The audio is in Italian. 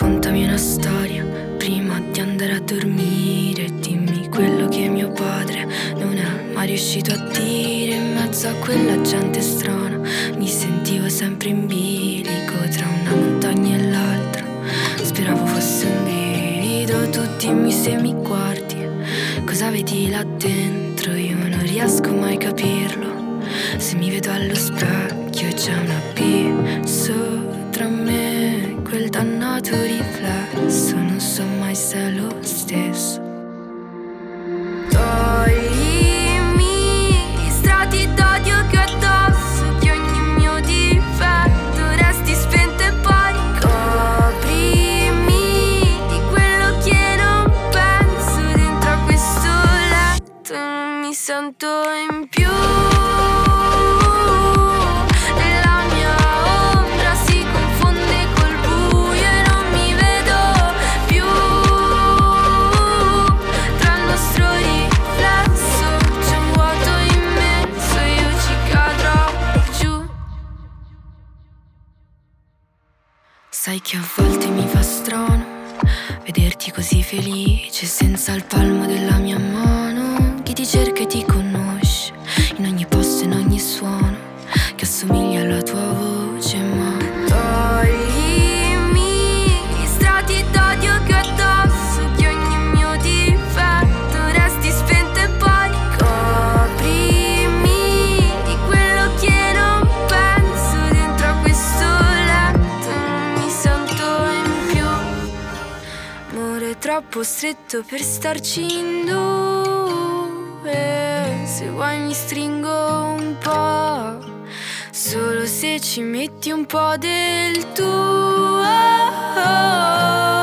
Raccontami una storia prima di andare a dormire. Dimmi quello che mio padre non è mai riuscito a dire. In mezzo a quella gente strana mi sentivo sempre in bilico tra una montagna e l'altra. Speravo fosse un brivido. Tu dimmi se mi guardi, cosa vedi là dentro? Io non riesco mai a capirlo. Se mi vedo allo specchio c'è un abisso tra me e quel dannato riflesso. Non so mai se è lo stesso. Toglimi gli strati d'odio che ho addosso, che ogni mio difetto resti spento e poi coprimi di quello che non penso. Dentro a questo letto non mi sento in più. Sai che a volte mi fa strano vederti così felice senza il palmo della mia mano. Chi ti cerca e ti conosce in ogni posto, in ogni suono, che assomiglia alla tua voce. Ma toglimi gli strati d'odio che ho addosso, che ogni mio difetto resti spento e poi coprimi di quello che non penso. Dentro a questo letto non mi sento in più. Amore troppo stretto per starci in due. Se vuoi mi stringo un po', solo se ci metti un po' del tuo.